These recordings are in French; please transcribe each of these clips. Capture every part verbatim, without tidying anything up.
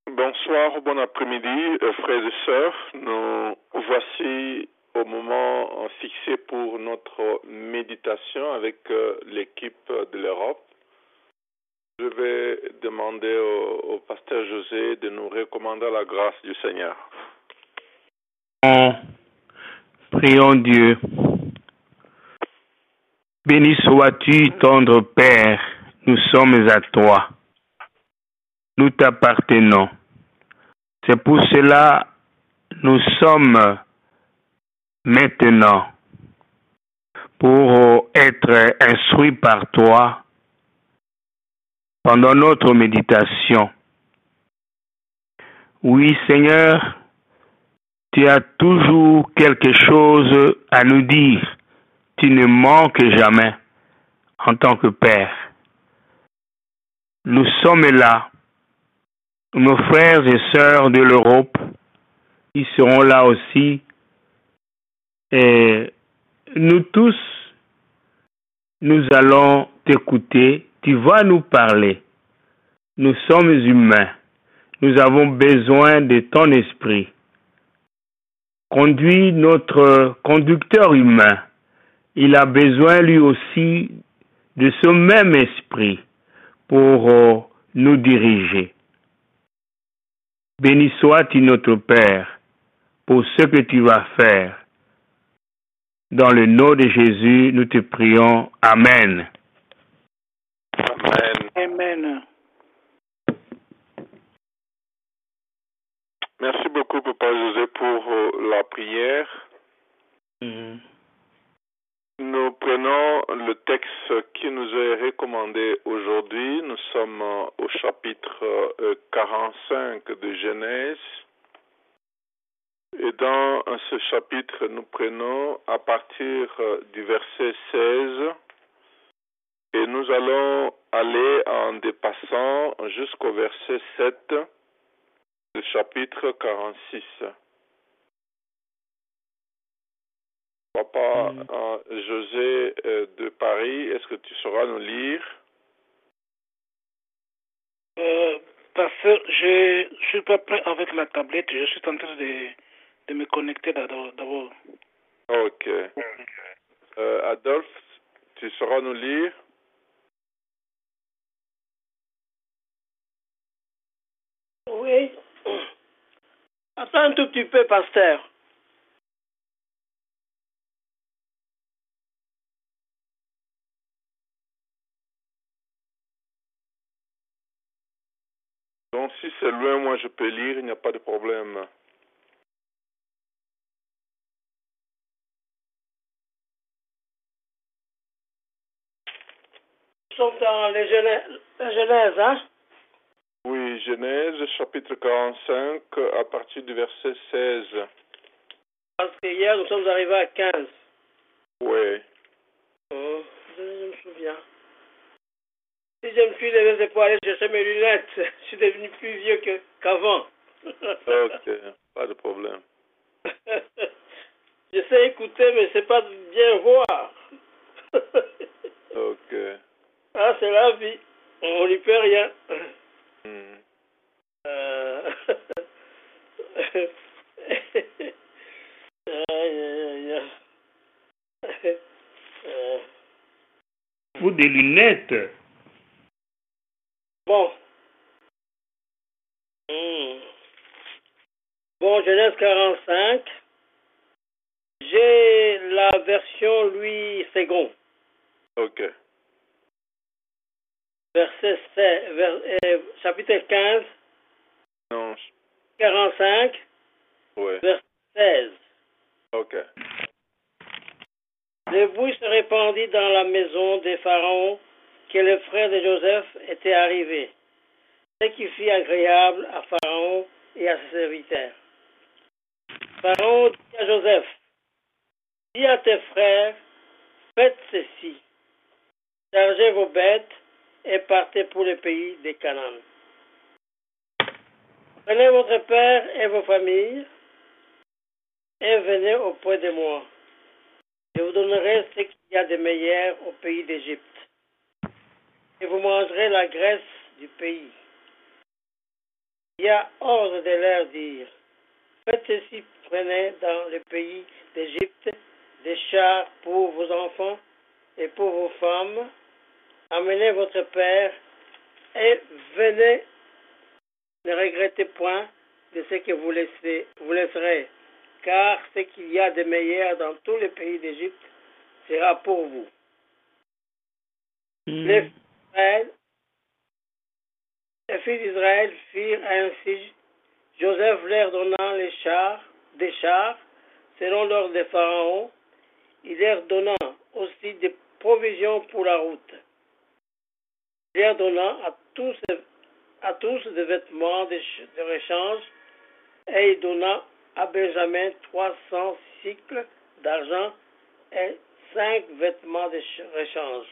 Bonsoir, bon après-midi, euh, frères et sœurs. Nous voici au moment fixé pour notre méditation avec euh, l'équipe de l'Europe. Je vais demander au, au pasteur José de nous recommander la grâce du Seigneur. Prions Dieu. Béni sois-tu, tendre Père, nous sommes à toi. Nous t'appartenons. C'est pour cela nous sommes maintenant pour être instruits par toi pendant notre méditation. Oui, Seigneur, tu as toujours quelque chose à nous dire. Tu ne manques jamais en tant que Père. Nous sommes là. Nos frères et sœurs de l'Europe, ils seront là aussi. Et nous tous, nous allons t'écouter. Tu vas nous parler. Nous sommes humains. Nous avons besoin de ton esprit. Conduis notre conducteur humain. Il a besoin lui aussi de ce même esprit pour nous diriger. Béni sois-tu notre Père pour ce que tu vas faire. Dans le nom de Jésus, nous te prions. Amen. Amen. Amen. Merci beaucoup, Papa José, pour euh, la prière. Mm. Nous prenons le texte qui nous est recommandé aujourd'hui. Nous sommes euh, au chapitre euh, quarante-cinq de Genèse. Et dans euh, ce chapitre, nous prenons à partir euh, du verset seize et nous allons aller en dépassant jusqu'au verset sept du chapitre quarante-six. Papa Mm. euh, José euh, de Paris, est-ce que tu sauras nous lire? Euh, parce que je ne suis pas prêt avec la tablette, je suis en train de, de me connecter d'abord. Ok. Euh, Adolphe, tu sauras nous lire? Oui. Attends un tout petit peu, pasteur. Donc si c'est loin, moi je peux lire, il n'y a pas de problème. Nous sommes dans les Genèse, la Genèse, hein? Oui, Genèse, chapitre quarante-cinq, à partir du verset seize. Parce que hier, nous sommes arrivés à quinze. Oui. Oh, je me souviens. Si je me suis levé, c'est pour aller chercher mes lunettes. Je suis devenu plus vieux que, qu'avant. Ok, pas de problème. Je sais écouter, mais c'est pas bien voir. Ok. Ah, c'est la vie. On n'y peut rien. Hmm. Euh... aïe, aïe, aïe. Euh... Pour des lunettes. Bon. Hmm. Bon, Genèse quarante-cinq. J'ai la version Louis Second. Ok. Verset sept, vers, euh, chapitre quinze, Non. quarante-cinq, Oui. verset seize. Ok. Le bruit se répandit dans la maison des pharaons que le frère de Joseph était arrivé, ce qui fit agréable à Pharaon et à ses serviteurs. Pharaon dit à Joseph, dis à tes frères, faites ceci, chargez vos bêtes et partez pour le pays des Canaan. Prenez votre père et vos familles et venez auprès de moi. Je vous donnerai ce qu'il y a de meilleur au pays d'Égypte. Et vous mangerez la graisse du pays. il y a ordre de leur dire, faites ceci, prenez dans le pays d'Égypte des chars pour vos enfants et pour vos femmes, amenez votre père et venez, ne regrettez point de ce que vous, laissez, vous laisserez, car ce qu'il y a de meilleur dans tous les pays d'Égypte sera pour vous. Mm. Les, les fils d'Israël firent ainsi, Joseph leur donnant les chars, des chars, selon l'ordre de Pharaon, il leur donna aussi des provisions pour la route. Il leur donna à tous, à tous des vêtements de, de rechange, et il donna à Benjamin trois cents cycles d'argent et cinq vêtements de rechange.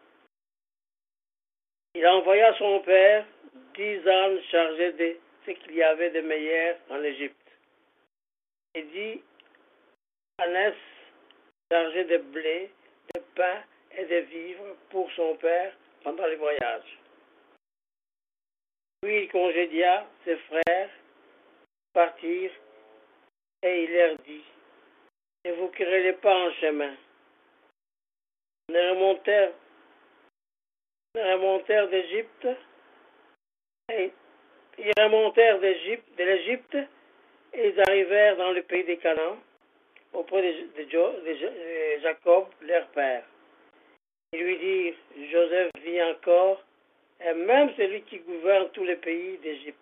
Il envoya son père dix ânes chargés de ce qu'il y avait de meilleur en Égypte. Il dit Anès chargé de blé, de pain et de vivres pour son père pendant le voyage. Puis il congédia ses frères, partirent, et il leur dit, ne vous querellez pas en chemin. Ils remontèrent, ils remontèrent d'Égypte, et ils remontèrent d'Égypte, de l'Égypte, et ils arrivèrent dans le pays des Canaan, auprès de, de, jo, de, de Jacob, leur père. Ils lui dirent, Joseph vit encore, et même celui qui gouverne tous les pays d'Égypte.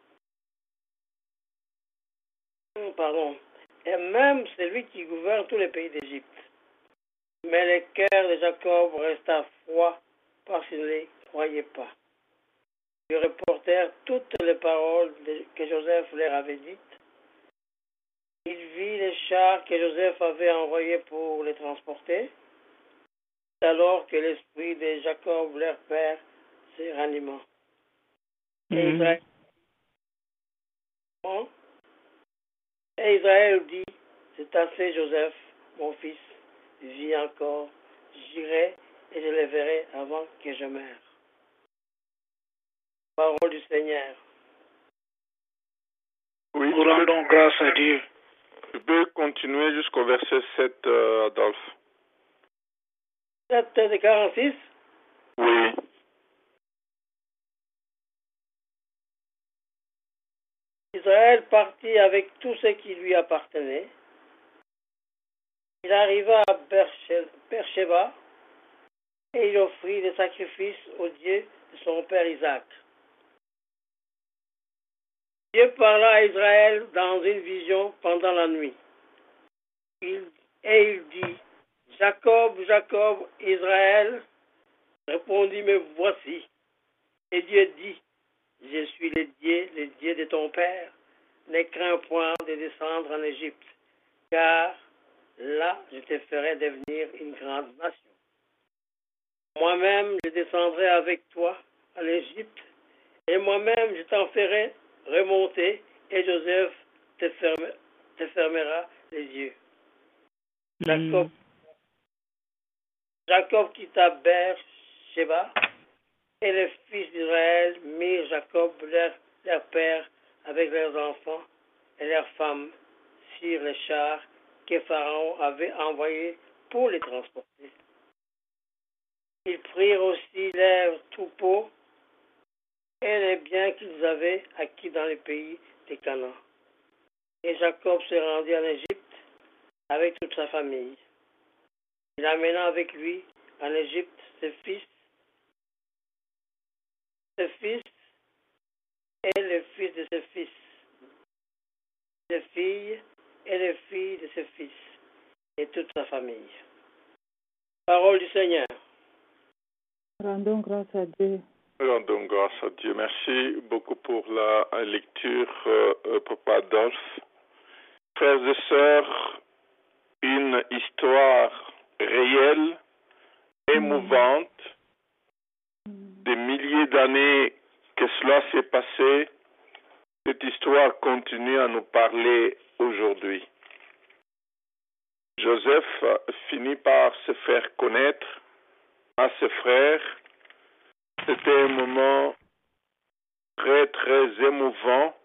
Pardon. Et même celui qui gouverne tous les pays d'Égypte. Mais le cœur de Jacob resta froid parce qu'il ne les croyait pas. Ils reportèrent toutes les paroles que Joseph leur avait dites. Il vit les chars que Joseph avait envoyés pour les transporter, alors que l'esprit de Jacob, leur père, se ranima. Mm-hmm. Et Israël, et Israël dit, c'est assez Joseph, mon fils, vis encore, j'irai et je le verrai avant que je meure. Parole du Seigneur. Oui, nous rendons grâce à Dieu. Tu peux continuer jusqu'au verset sept, euh, Adolphe. sept de quarante-six? Oui. Israël partit avec tout ce qui lui appartenait. Il arriva à Beersheba et il offrit des sacrifices au Dieu de son père Isaac. Dieu parla à Israël dans une vision pendant la nuit. Il, et il dit, Jacob, Jacob, Israël, répondit, me voici. Et Dieu dit, je suis le Dieu, le Dieu de ton père. Ne crains point de descendre en Égypte, car là je te ferai devenir une grande nation. Moi-même je descendrai avec toi en Égypte, et moi-même je t'en ferai remonter, et Joseph te, ferme, te fermera les yeux. Mm. Jacob, Jacob quitta Beersheba, et les fils d'Israël mirent Jacob, leur, leur père, avec leurs enfants et leurs femmes, sur les chars que Pharaon avait envoyés pour les transporter. Ils prirent aussi leurs troupeaux et les biens qu'ils avaient acquis dans les pays des Canaan. Et Jacob se rendit en Égypte avec toute sa famille. Il amena avec lui en Égypte ses fils, ses fils et les fils de ses fils, ses filles et les filles de ses fils, et toute sa famille. Parole du Seigneur. Rendons grâce à Dieu. Rendons grâce à Dieu. Merci beaucoup pour la lecture, euh, Papa Adolphe. Frères et sœurs, une histoire réelle, émouvante, des milliers d'années que cela s'est passé. Cette histoire continue à nous parler aujourd'hui. Joseph finit par se faire connaître à ses frères. C'était un moment très très émouvant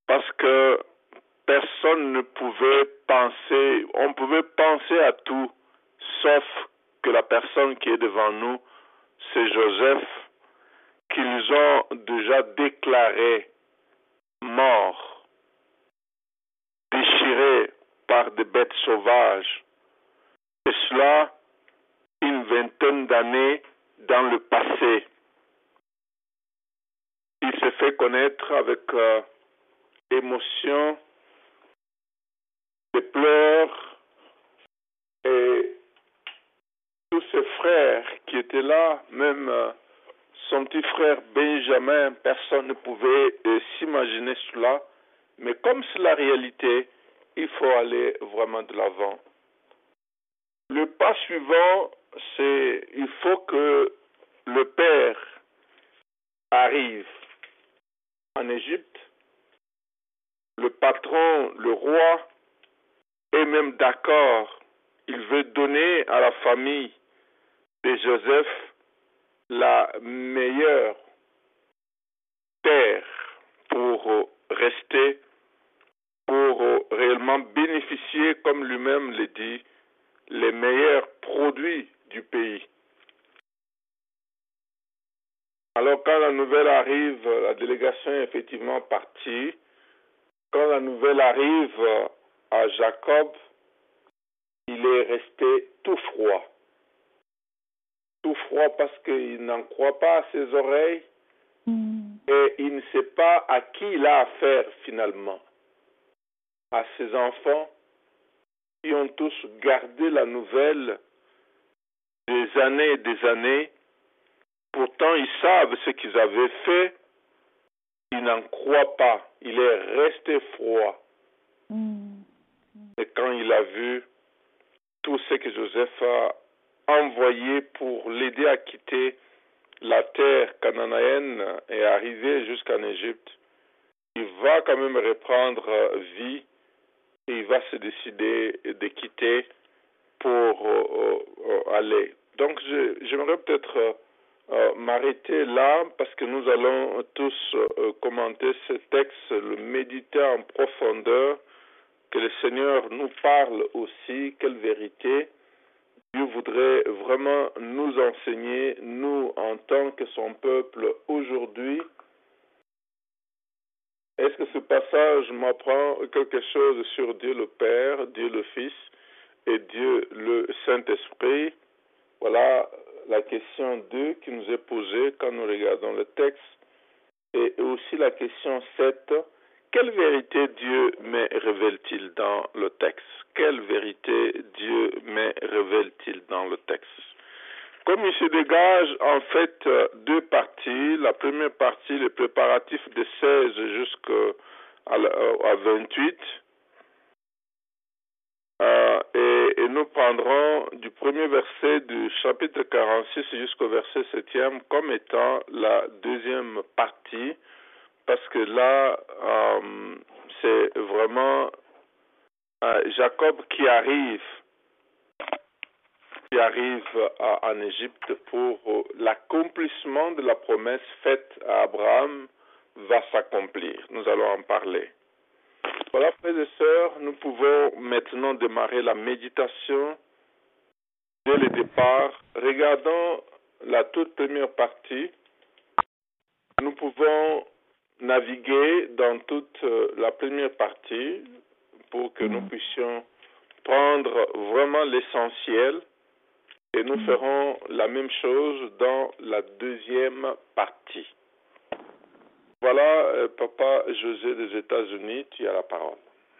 parce que personne ne pouvait penser, on pouvait penser à tout, sauf que la personne qui est devant nous, c'est Joseph, qu'ils ont déjà déclaré mort, déchiré par des bêtes sauvages. Et cela, une vingtaine d'années dans le passé. Il s'est fait connaître avec euh, émotion, des pleurs, et tous ses frères qui étaient là, même euh, son petit frère Benjamin, personne ne pouvait euh, s'imaginer cela, mais comme c'est la réalité, il faut aller vraiment de l'avant. Le pas suivant, c'est il faut que le père arrive en Égypte, le patron, le roi, est même d'accord. Il veut donner à la famille de Joseph la meilleure terre pour rester, pour réellement bénéficier, comme lui-même le dit, les meilleurs produits du pays. Alors quand la nouvelle arrive, la délégation est effectivement partie. Quand la nouvelle arrive à Jacob, il est resté tout froid. Tout froid parce qu'il n'en croit pas à ses oreilles mm. et il ne sait pas à qui il a affaire finalement. À ses enfants qui ont tous gardé la nouvelle des années et des années. Pourtant, ils savent ce qu'ils avaient fait. Ils n'en croient pas. Il est resté froid. Mm. Et quand il a vu tout ce que Joseph a envoyé pour l'aider à quitter la terre cananéenne et arriver jusqu'en Égypte, il va quand même reprendre vie et il va se décider de quitter pour euh, euh, aller. Donc, je, j'aimerais peut-être euh, m'arrêter là parce que nous allons tous euh, commenter ce texte, le méditer en profondeur, que le Seigneur nous parle aussi, quelle vérité Dieu voudrait vraiment nous enseigner, nous en tant que son peuple aujourd'hui. Est-ce que ce passage m'apprend quelque chose sur Dieu le Père, Dieu le Fils et Dieu le Saint-Esprit? Voilà la question deux qui nous est posée quand nous regardons le texte. Et aussi la question sept. Quelle vérité Dieu me révèle-t-il dans le texte? Quelle vérité Dieu me révèle-t-il dans le texte? Comme il se dégage en fait deux parties. La première partie, le préparatif de seize jusqu'à vingt-huit. Euh, et, et nous prendrons du premier verset du chapitre quarante-six jusqu'au verset septième comme étant la deuxième partie. Parce que là, euh, c'est vraiment euh, Jacob qui arrive, qui arrive à, en Égypte pour euh, l'accomplissement de la promesse faite à Abraham va s'accomplir. Nous allons en parler. Voilà, frères et sœurs, nous pouvons maintenant démarrer la méditation dès le départ. Regardons la toute première partie. Nous pouvons naviguer dans toute la première partie pour que nous puissions prendre vraiment l'essentiel et nous ferons la même chose dans la deuxième partie. Voilà, euh, Papa José des États-Unis, tu as la parole.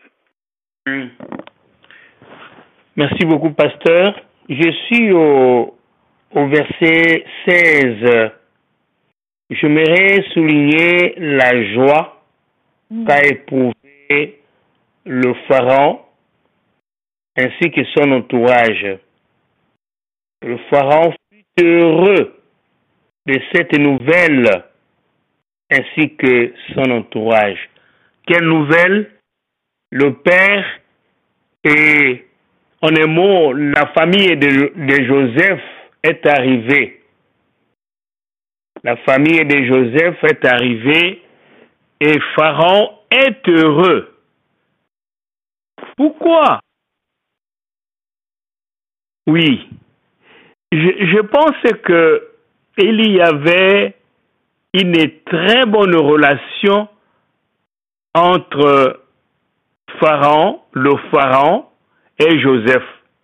Merci beaucoup, pasteur. Je suis au, au verset seize. J'aimerais souligner la joie mmh. qu'a éprouvé le pharaon ainsi que son entourage. Le pharaon fut heureux de cette nouvelle ainsi que son entourage. Quelle nouvelle? Le père et, en un mot, la famille de, de Joseph est arrivée. La famille de Joseph est arrivée et Pharaon est heureux. Pourquoi? Oui, je, je pense que il y avait une très bonne relation entre Pharaon, le Pharaon et Joseph.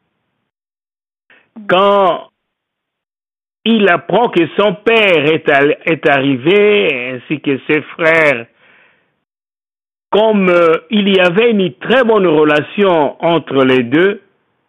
Quand il apprend que son père est, à, est arrivé, ainsi que ses frères, comme euh, il y avait une très bonne relation entre les deux,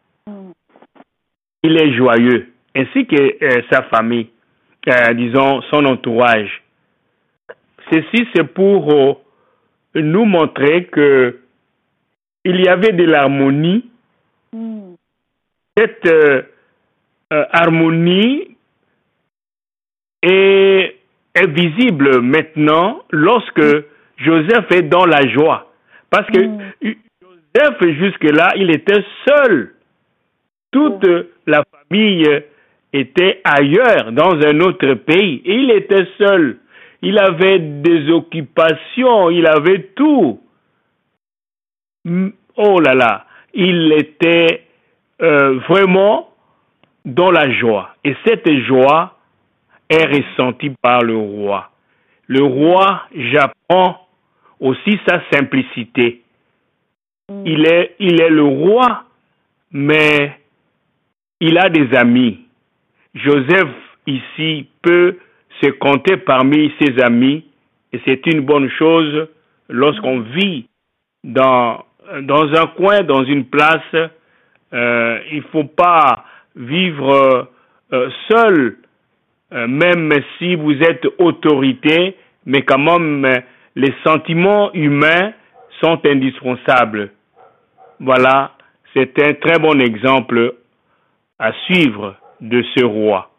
il est joyeux, ainsi que euh, sa famille, euh, disons son entourage. Ceci, c'est pour euh, nous montrer que il y avait de l'harmonie. Mm. Cette euh, euh, harmonie est, est visible maintenant lorsque mm. Joseph est dans la joie. Parce que mm. Joseph, jusque-là, il était seul. Toute mm. la famille était ailleurs, dans un autre pays. Et il était seul. Il avait des occupations, il avait tout. Oh là là, il était euh, vraiment dans la joie. Et cette joie est ressentie par le roi. Le roi, j'apprends aussi sa simplicité. Mm. Il est, il est le roi, mais il a des amis. Joseph, ici, peut se compter parmi ses amis, et c'est une bonne chose lorsqu'on vit dans, dans un coin, dans une place. Euh, il ne faut pas vivre euh, seul, euh, même si vous êtes autorité, mais quand même, euh, les sentiments humains sont indispensables. Voilà, c'est un très bon exemple à suivre de ce roi.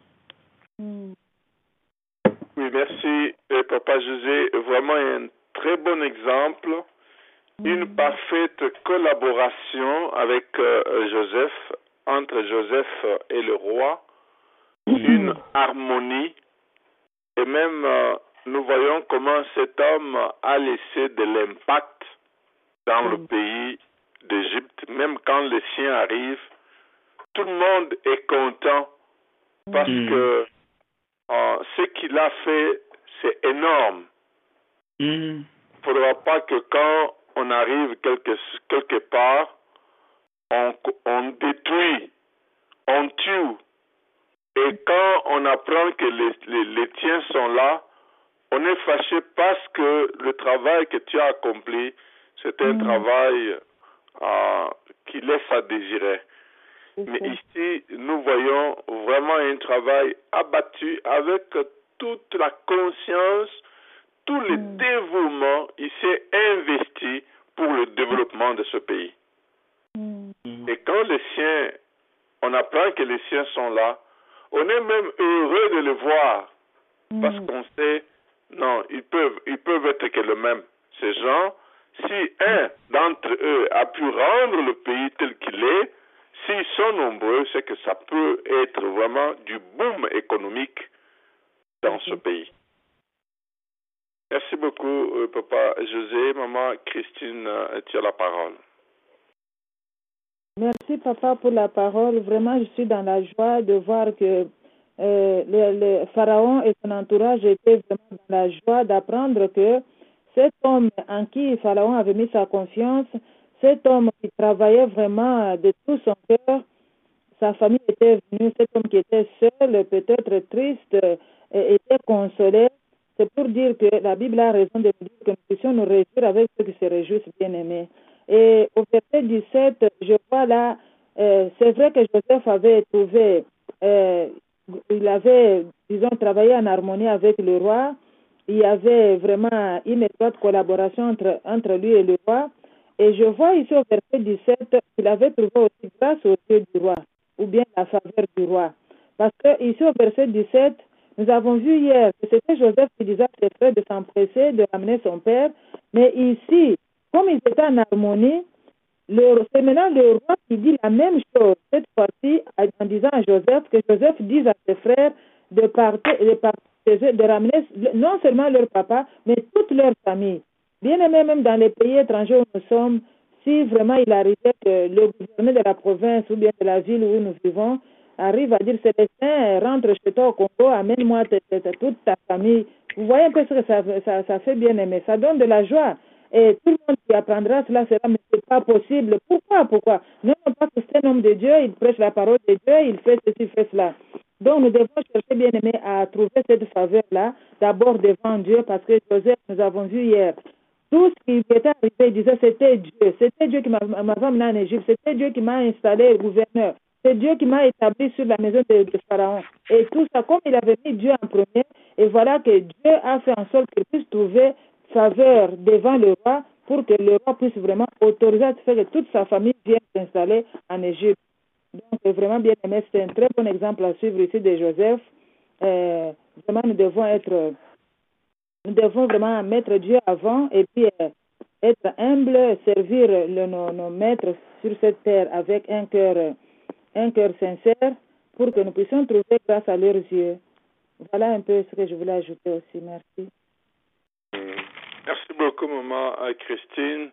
Oui, merci, euh, Papa José. Vraiment un très bon exemple. Une parfaite collaboration avec euh, Joseph, entre Joseph et le roi. Une harmonie. Et même, euh, nous voyons comment cet homme a laissé de l'impact dans le pays d'Égypte. Même quand les siens arrivent, tout le monde est content parce mm. que euh, ce qu'il a fait, c'est énorme. Il mm. ne faudra pas que quand on arrive quelque, quelque part, on, on détruit, on tue. Et quand on apprend que les, les, les tiens sont là, on est fâché parce que le travail que tu as accompli, c'est un mm. travail euh, qui laisse à désirer. Mais ici, nous voyons vraiment un travail abattu avec toute la conscience, tout le mm. dévouement. Il s'est investi pour le développement de ce pays. Mm. Et quand les siens, on apprend que les siens sont là, on est même heureux de le voir. Mm. Parce qu'on sait, non, ils peuvent, ils peuvent être que le même. Ces gens, si un d'entre eux a pu rendre le pays tel qu'il est, s'ils sont nombreux, c'est que ça peut être vraiment du boom économique dans mm-hmm. ce pays. Merci beaucoup, euh, Papa José. Maman Christine, euh, tu as la parole. Merci, Papa, pour la parole. Vraiment, je suis dans la joie de voir que euh, le, le Pharaon et son entourage étaient vraiment dans la joie d'apprendre que cet homme en qui Pharaon avait mis sa confiance, cet homme qui travaillait vraiment de tout son cœur, sa famille était venue, cet homme qui était seul, peut-être triste, était consolé. C'est pour dire que la Bible a raison de dire que nous puissions nous réjouir avec ceux qui se réjouissent, bien-aimés. Et au verset dix-sept, je vois là, euh, c'est vrai que Joseph avait trouvé, euh, il avait, disons, travaillé en harmonie avec le roi. Il y avait vraiment une étroite collaboration entre, entre lui et le roi. Et je vois ici au verset dix-sept qu'il avait trouvé aussi grâce aux yeux du roi, ou bien la faveur du roi. Parce que ici au verset dix-sept, nous avons vu hier que c'était Joseph qui disait à ses frères de s'empresser, de ramener son père. Mais ici, comme ils étaient en harmonie, le, c'est maintenant le roi qui dit la même chose, cette fois-ci, en disant à Joseph, que Joseph dise à ses frères de partir, de, partir, de ramener non seulement leur papa, mais toute leur famille. Bien aimé, même dans les pays étrangers où nous sommes, si vraiment il arrivait que le gouverneur de la province ou bien de la ville où nous vivons arrive à dire Célestin, rentre chez toi au Congo, amène-moi toute ta famille. Vous voyez un peu ce que ça, ça, ça fait, bien aimé. Ça donne de la joie. Et tout le monde qui apprendra cela sera, mais c'est pas possible. Pourquoi, pourquoi? Non, pas que c'est un homme de Dieu, il prêche la parole de Dieu, il fait ceci, il fait cela. Donc nous devons chercher, bien aimé, à trouver cette faveur-là, d'abord devant Dieu, parce que Joseph, nous avons vu hier, tout ce qui lui était arrivé, il disait c'était Dieu. C'était Dieu qui m'avait amené en Égypte, c'était Dieu qui m'a installé gouverneur. C'est Dieu qui m'a établi sur la maison de, de Pharaon. Et tout ça, comme il avait mis Dieu en premier, et voilà que Dieu a fait en sorte qu'il puisse trouver faveur devant le roi pour que le roi puisse vraiment autoriser à faire que toute sa famille vienne s'installer en Égypte. Donc, vraiment bien aimé, c'est un très bon exemple à suivre ici de Joseph. Euh, vraiment, nous devons être, nous devons vraiment mettre Dieu avant et puis euh, être humble, servir le, nos, nos maîtres sur cette terre avec un cœur, un cœur sincère pour que nous puissions trouver grâce à leurs yeux. Voilà un peu ce que je voulais ajouter aussi. Merci. Merci beaucoup, maman Christine.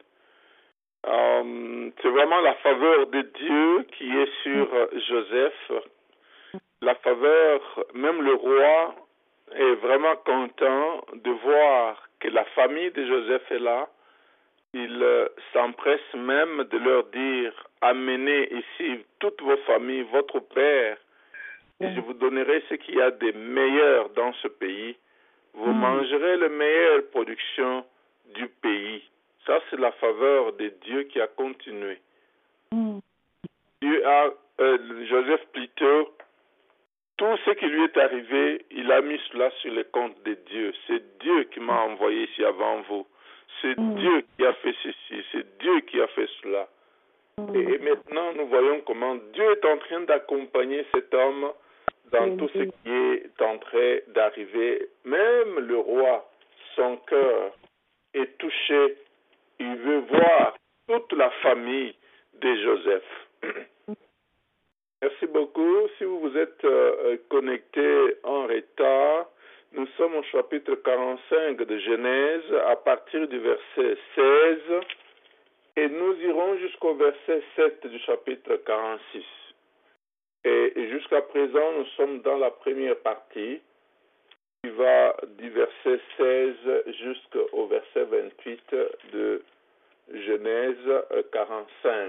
Euh, c'est vraiment la faveur de Dieu qui est sur Joseph. La faveur, même le roi est vraiment content de voir que la famille de Joseph est là. Il euh, s'empresse même de leur dire, amenez ici toutes vos familles, votre père, et je vous donnerai ce qu'il y a de meilleur dans ce pays. Vous mmh. mangerez la meilleure production du pays. Ça, c'est la faveur de Dieu qui a continué. Mm. Dieu a, euh, Joseph plutôt, tout ce qui lui est arrivé, il a mis cela sur les comptes de Dieu. C'est Dieu qui m'a envoyé ici avant vous. C'est mm. Dieu qui a fait ceci. C'est Dieu qui a fait cela. Mm. Et, et maintenant, nous voyons comment Dieu est en train d'accompagner cet homme dans mm. tout ce qui est en train d'arriver. Même le roi, son cœur est touché. Il veut voir toute la famille de Joseph. Merci beaucoup. Si vous vous êtes euh, connecté en retard, nous sommes au chapitre quarante-cinq de Genèse à partir du verset seize et nous irons jusqu'au verset sept du chapitre quarante-six. Et, et jusqu'à présent, nous sommes dans la première partie qui va du verset seize jusqu'au verset vingt-huit de Genèse quarante-cinq.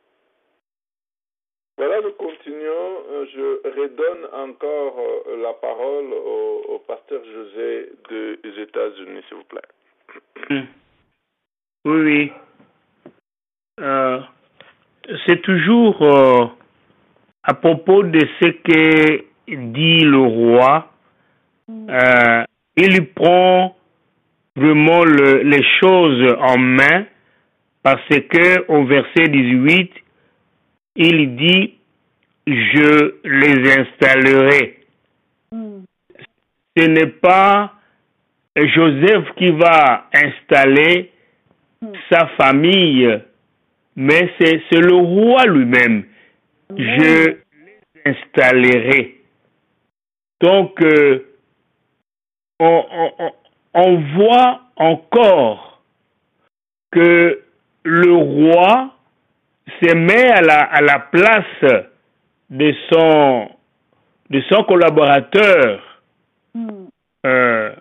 Voilà, nous continuons. Je redonne encore la parole au, au pasteur José des États-Unis, s'il vous plaît. Oui, oui. Euh, c'est toujours euh, à propos de ce que dit le roi. Euh, il prend vraiment le, les choses en main parce que au verset dix-huit, il dit « Je les installerai mm. ». Ce n'est pas Joseph qui va installer mm. sa famille, mais c'est, c'est le roi lui-même. Mm. Je les installerai. Donc, euh, on, on, on voit encore que le roi se met à la, à la place de son, de son collaborateur mm. euh,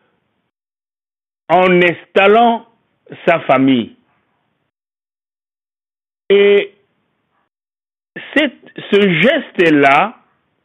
en installant sa famille. Et cette, ce geste-là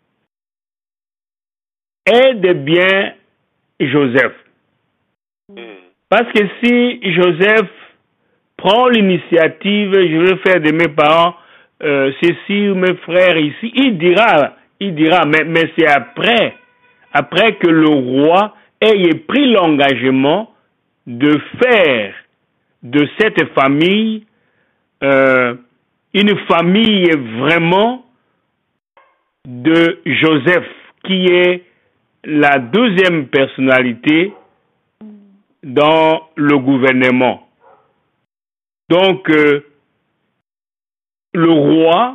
aide bien Joseph. Mm. Parce que si Joseph prend l'initiative, je vais faire de mes parents euh, ceci ou mes frères ici, il dira, il dira, mais, mais c'est après, après que le roi ait pris l'engagement de faire de cette famille euh, une famille vraiment de Joseph, qui est la deuxième personnalité dans le gouvernement. Donc, euh, le roi,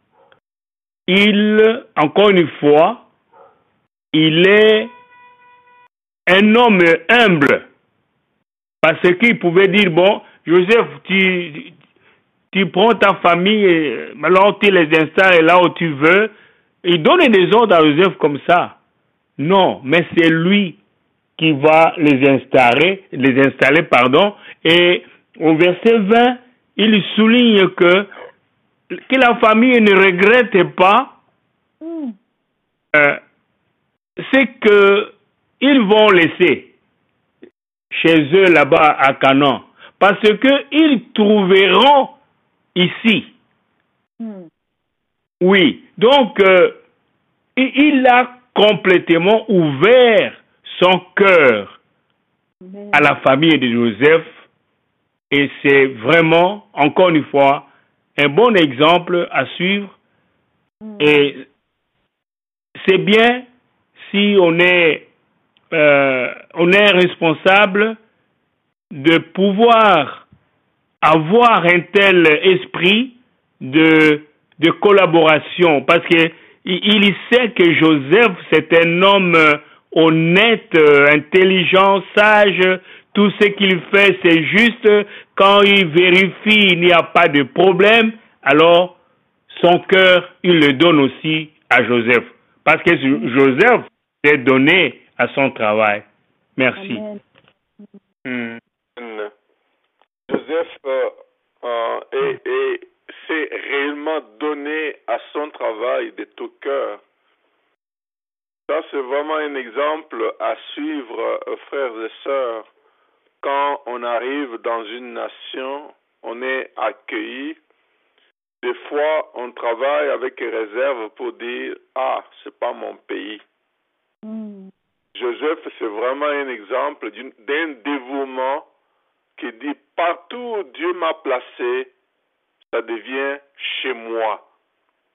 il, encore une fois, il est un homme humble Parce qu'il pouvait dire, bon, Joseph, tu, tu prends ta famille, et, alors tu les installes là où tu veux. Il donne des ordres à Joseph comme ça. Non, mais c'est lui qui va les installer, les installer, pardon. Et au verset vingt, il souligne que, que la famille ne regrette pas mm. euh, ce qu'ils vont laisser chez eux là-bas à Canaan. Parce qu'ils trouveront ici. Mm. Oui, donc euh, il a complètement ouvert son cœur Amen. À la famille de Joseph. Et c'est vraiment, encore une fois, un bon exemple à suivre. Mm. Et c'est bien si on est, euh, on est responsable de pouvoir avoir un tel esprit de, de collaboration. Parce que il sait que Joseph, c'est un homme honnête, intelligent, sage. Tout ce qu'il fait, c'est juste. Quand il vérifie, il n'y a pas de problème. Alors, son cœur, il le donne aussi à Joseph. Parce que Joseph s'est donné à son travail. Merci. Hmm. Joseph euh, euh, est, est, s'est réellement donné à son travail de tout cœur. Ça, c'est vraiment un exemple à suivre, euh, frères et sœurs. Quand on arrive dans une nation, on est accueilli. Des fois, on travaille avec réserve pour dire « Ah, c'est pas mon pays. Mm. » Joseph, c'est vraiment un exemple d'un dévouement qui dit « Partout où Dieu m'a placé, ça devient chez moi. Mm. »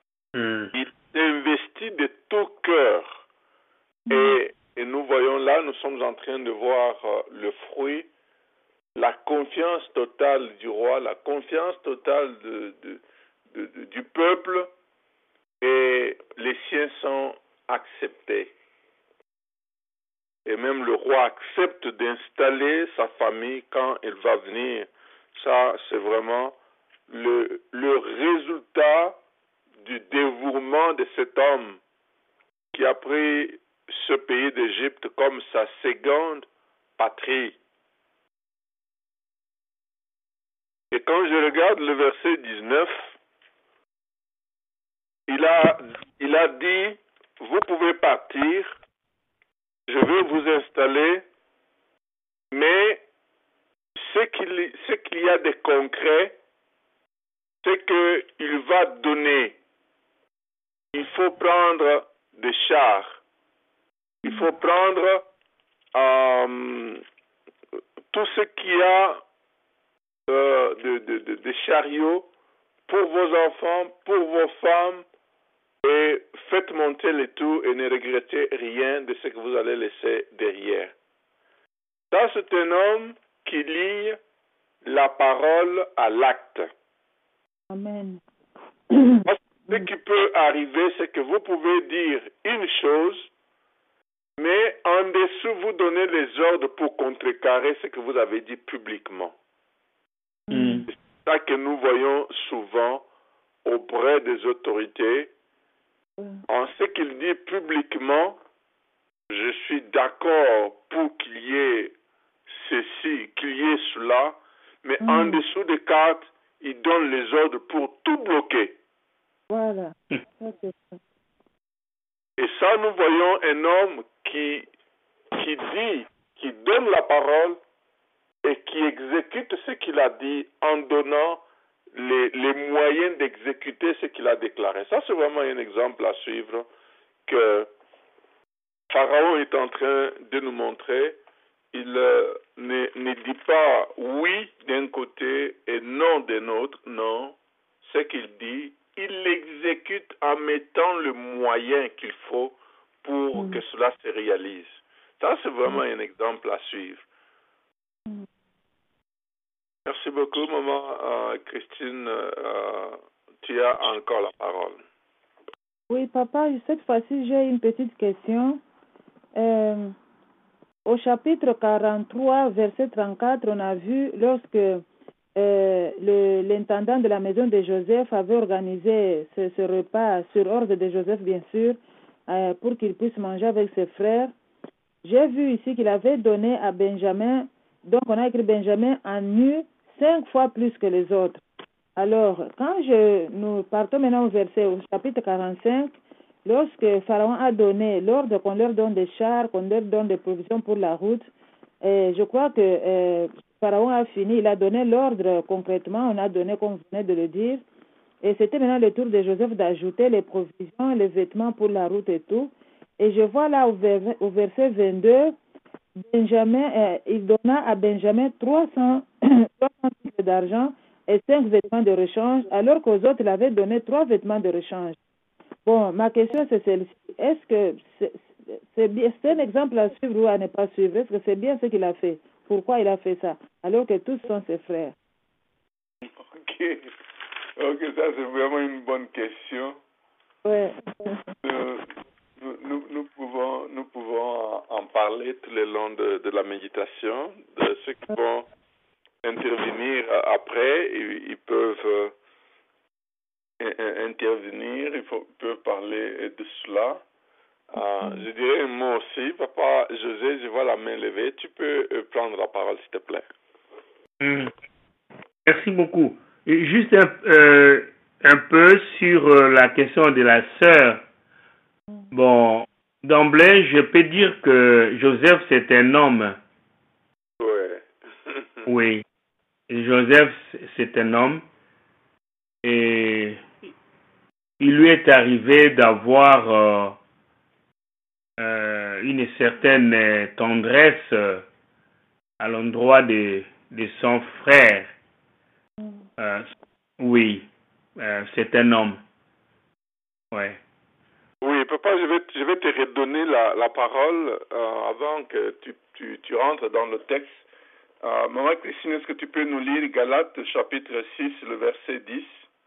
Il investit de tout cœur. Mm. Et, et nous voyons là, nous sommes en train de voir euh, le fruit, la confiance totale du roi, la confiance totale de, de, de, de, du peuple, et les siens sont acceptés. Et même le roi accepte d'installer sa famille quand il va venir. Ça, c'est vraiment le, le résultat du dévouement de cet homme qui a pris ce pays d'Égypte comme sa seconde patrie. Et quand je regarde le verset dix-neuf, il a, il a dit, vous pouvez partir, je vais vous installer, mais ce qu'il, ce qu'il y a de concret, c'est qu'il va donner. Il faut prendre des chars. Il faut prendre euh, tout ce qu'il y a euh, de, de, de, de chariots pour vos enfants, pour vos femmes, et faites monter le tout et ne regrettez rien de ce que vous allez laisser derrière. Ça, c'est un homme qui lie la parole à l'acte. Amen. Ce qui peut arriver, c'est que vous pouvez dire une chose, mais en dessous, vous donnez les ordres pour contrecarrer ce que vous avez dit publiquement. Mm. C'est ça que nous voyons souvent auprès des autorités. En ce qu'il dit publiquement, je suis d'accord pour qu'il y ait ceci, qu'il y ait cela, mais mm. en dessous des cartes, il donne les ordres pour tout bloquer. Voilà. Ça, c'est ça. Et ça, nous voyons un homme qui, qui dit, qui donne la parole et qui exécute ce qu'il a dit en donnant les, les moyens d'exécuter ce qu'il a déclaré. Ça, c'est vraiment un exemple à suivre que Pharaon est en train de nous montrer. Il euh, ne, ne dit pas oui d'un côté et non d'un autre. Non, ce qu'il dit, il l'exécute en mettant le moyen qu'il faut pour mm. que cela se réalise. Ça, c'est vraiment mm. un exemple à suivre. Mm. Merci beaucoup, maman. Euh, Christine, euh, tu as encore la parole. Oui, papa, cette fois-ci, j'ai une petite question. Euh, au chapitre quarante-trois, verset trente-quatre, on a vu lorsque euh, le, l'intendant de la maison de Joseph avait organisé ce, ce repas sur ordre de Joseph, bien sûr, euh, pour qu'il puisse manger avec ses frères. J'ai vu ici qu'il avait donné à Benjamin, donc on a écrit Benjamin en nu cinq fois plus que les autres. Alors, quand je, nous partons maintenant au verset, au chapitre quarante-cinq, lorsque Pharaon a donné l'ordre qu'on leur donne des chars, qu'on leur donne des provisions pour la route, et je crois que euh, Pharaon a fini, il a donné l'ordre concrètement, on a donné comme vous venez de le dire, et c'était maintenant le tour de Joseph d'ajouter les provisions, les vêtements pour la route et tout. Et je vois là au, ver, au verset vingt-deux, Benjamin, euh, il donna à Benjamin trois cents cycles d'argent et cinq vêtements de rechange, alors qu'aux autres, il avait donné trois vêtements de rechange. Bon, ma question c'est celle-ci. Est-ce que c'est, c'est, bien, c'est un exemple à suivre ou à ne pas suivre? Est-ce que c'est bien ce qu'il a fait? Pourquoi il a fait ça? Alors que tous sont ses frères. Ok. Ok, ça c'est vraiment une bonne question. Ouais. Euh, nous, nous, nous, pouvons, nous pouvons en parler tout le long de, de la méditation. De ceux qui vont intervenir après, ils, ils peuvent euh, intervenir, ils faut, peuvent parler de cela. Euh, je dirais un mot aussi. Papa José, je vois la main levée. Tu peux prendre la parole, s'il te plaît. Mmh. Merci beaucoup. Juste un, euh, un peu sur euh, la question de la sœur. Bon, d'emblée, je peux dire que Joseph, c'est un homme. Ouais. Oui. Joseph, c'est un homme. Et il lui est arrivé d'avoir euh, euh, une certaine tendresse à l'endroit de, de son frère. Euh, oui, euh, c'est un homme. Ouais. Oui, papa, je vais, je vais te redonner la, la parole euh, avant que tu, tu, tu rentres dans le texte. Euh, Maman Christine, est-ce que tu peux nous lire Galates chapitre six, le verset dix?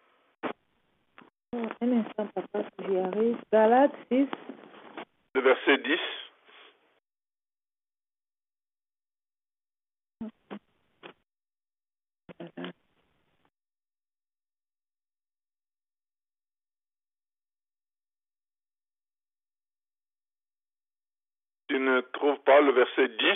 Un instant, papa, si j'y arrive. Galates six. Le verset dix. Tu ne trouves pas le verset dix?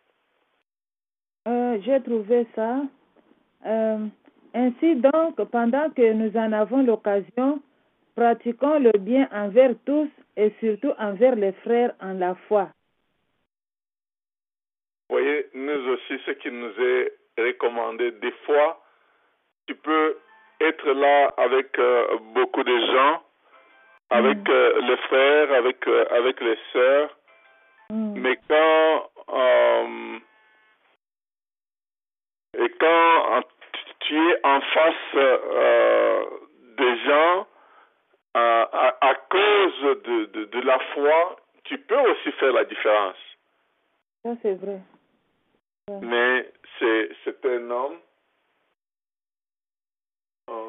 Euh, j'ai trouvé ça. Euh, ainsi donc, pendant que nous en avons l'occasion, pratiquons le bien envers tous et surtout envers les frères en la foi. Vous voyez, nous aussi, ce qui nous est recommandé, des fois, tu peux être là avec euh, beaucoup de gens, avec Mm. euh, les frères, avec, euh, avec les sœurs, Mm. mais quand, euh, et quand tu es en face euh, des gens, euh, à, à cause de, de, de la foi, tu peux aussi faire la différence. Ça, c'est vrai. Ouais. Mais c'est, c'est un homme. Euh,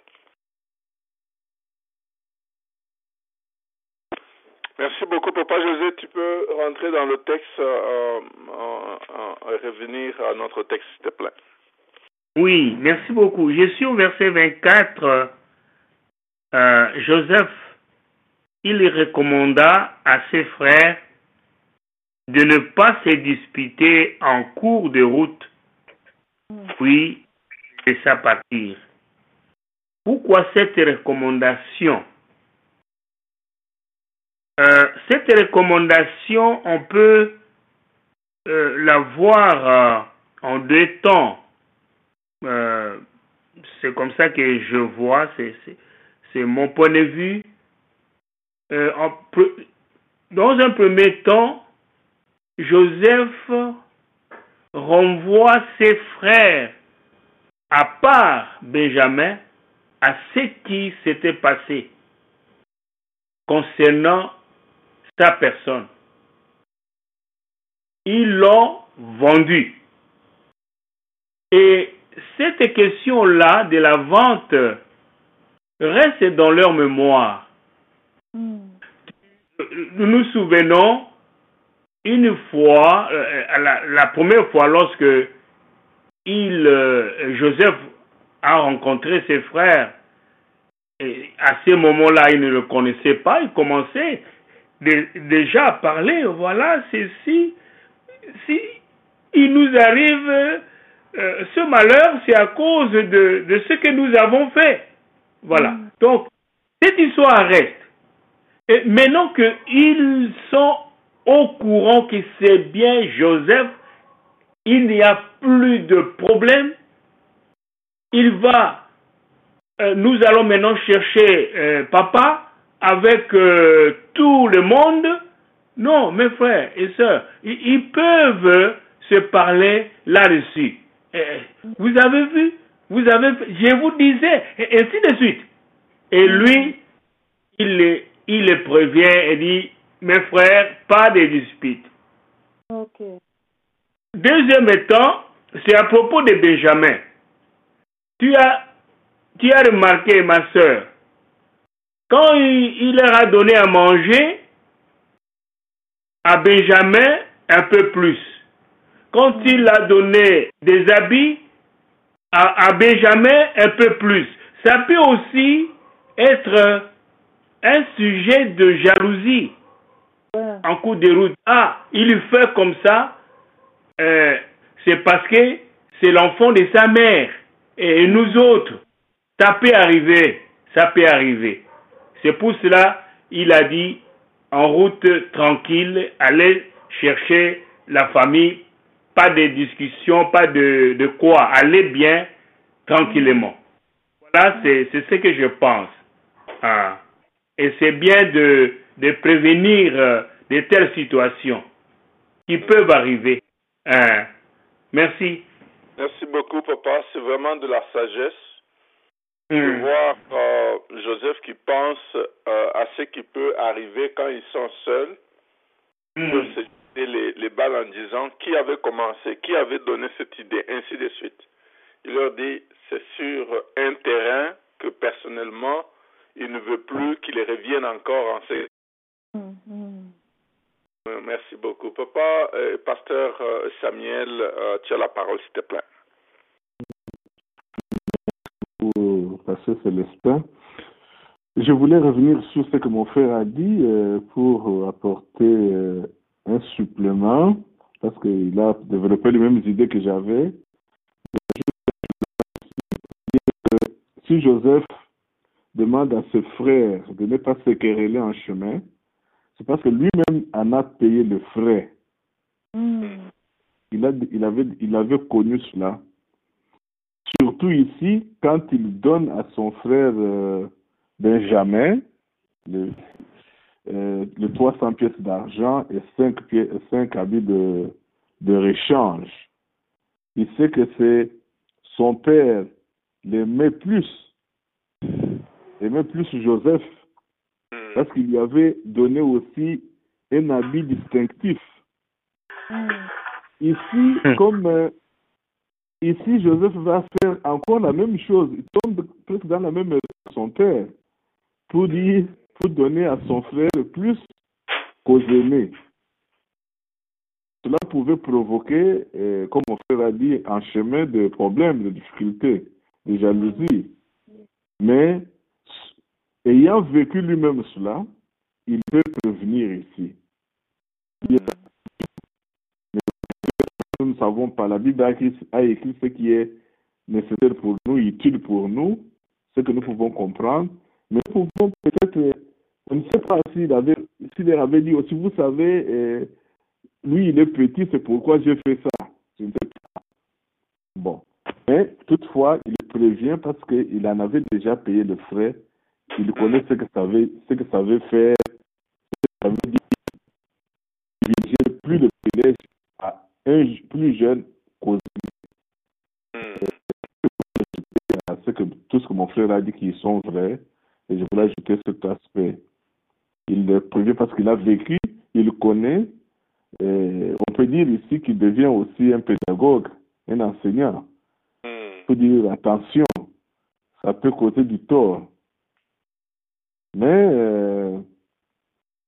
Merci beaucoup, Papa José. Tu peux rentrer dans le texte, euh, euh, euh, revenir à notre texte, s'il te plaît. Oui, merci beaucoup. Je suis au verset vingt-quatre. Euh, Joseph, il recommanda à ses frères de ne pas se disputer en cours de route, puis de laissa partir. Pourquoi cette recommandation? Euh, cette recommandation, on peut euh, la voir euh, en deux temps. Euh, c'est comme ça que je vois, c'est, c'est, c'est mon point de vue. Euh, en, dans un premier temps, Joseph renvoie ses frères, à part Benjamin, à ce qui s'était passé concernant sa personne. Ils l'ont vendu. Et cette question-là de la vente reste dans leur mémoire. Mm. Nous nous souvenons une fois, euh, la, la première fois lorsque il, euh, Joseph a rencontré ses frères, et à ce moment-là, il ne le connaissait pas, il commençait de, déjà à parler, voilà, c'est si, si il nous arrive euh, ce malheur, c'est à cause de, de ce que nous avons fait. Voilà. Mm. Donc, cette histoire reste. Et maintenant qu'ils sont au courant que c'est bien Joseph, il n'y a plus de problème. Il va, euh, nous allons maintenant chercher euh, papa avec euh, tout le monde. Non, mes frères et sœurs, ils, ils peuvent se parler là-dessus. Euh, vous avez vu, vous avez, je vous disais, et ainsi de suite. Et lui, il les, il les prévient et dit, mes frères, pas de dispute. Okay. Deuxième temps, c'est à propos de Benjamin. Tu as, tu as remarqué, ma sœur, quand il, il leur a donné à manger, à Benjamin, un peu plus. Quand mmh. il a donné des habits, à, à Benjamin, un peu plus. Ça peut aussi être un sujet de jalousie. Ouais. En cours de route. Ah, il fait comme ça, euh, c'est parce que c'est l'enfant de sa mère. Et nous autres, ça peut arriver, ça peut arriver. C'est pour cela, il a dit, en route tranquille, allez chercher la famille, pas de discussion, pas de, de quoi, allez bien, tranquillement. Voilà, c'est, c'est ce que je pense. Ah. Et c'est bien de, de prévenir euh, de telles situations qui peuvent arriver. Hein. Merci. Merci beaucoup, papa. C'est vraiment de la sagesse mm. de voir euh, Joseph qui pense euh, à ce qui peut arriver quand ils sont seuls. Ils mm. peuvent se jeter les, les balles en disant qui avait commencé, qui avait donné cette idée, ainsi de suite. Il leur dit, c'est sur un terrain que personnellement, il ne veut plus qu'il revienne encore en ces... Mm-hmm. Merci beaucoup. Papa, euh, pasteur euh, Samuel, euh, tu as la parole, s'il te plaît. Pour pasteur Célestin, je voulais revenir sur ce que mon frère a dit euh, pour apporter euh, un supplément, parce qu'il a développé les mêmes idées que j'avais. Si Joseph demande à ses frères de ne pas se quereller en chemin, c'est parce que lui-même en a payé le frais. Mm. Il, a, il, avait, il avait connu cela. Surtout ici, quand il donne à son frère euh, Benjamin le, euh, le trois cents pièces d'argent et cinq, pièces, cinq habits de, de réchange. Il sait que c'est son père l'aimait plus, aimait plus Joseph, parce qu'il lui avait donné aussi un habit distinctif. Mm. Ici, mm. comme euh, ici, Joseph va faire encore la même chose. Il tombe presque dans la même que son père, pour dire, pour donner à son frère plus qu'aux aînés. Cela pouvait provoquer, euh, comme mon frère a dit, un chemin de problèmes, de difficultés, de jalousie. Mais ayant vécu lui-même cela, il peut prévenir ici. Nous ne savons pas. La Bible a écrit, a écrit ce qui est nécessaire pour nous, utile pour nous, ce que nous pouvons comprendre. Mais nous pouvons peut-être, on ne sait pas s'il avait, s'il avait dit aussi, vous savez, euh, lui il est petit, c'est pourquoi j'ai fait ça. Je ne sais pas. Bon. Mais toutefois, il prévient parce qu'il en avait déjà payé le frais. Il connaît ce que ça veut, ce que ça veut faire. Ça veut dire qu'il n'a plus le privilège à un plus jeune qu'aux c'est que tout ce que mon frère a dit qu'ils sont vrais, et je voulais ajouter cet aspect. Il le prévient parce qu'il a vécu, il connaît, et on peut dire ici qu'il devient aussi un pédagogue, un enseignant. Il faut dire attention, ça peut causer du tort. Mais euh,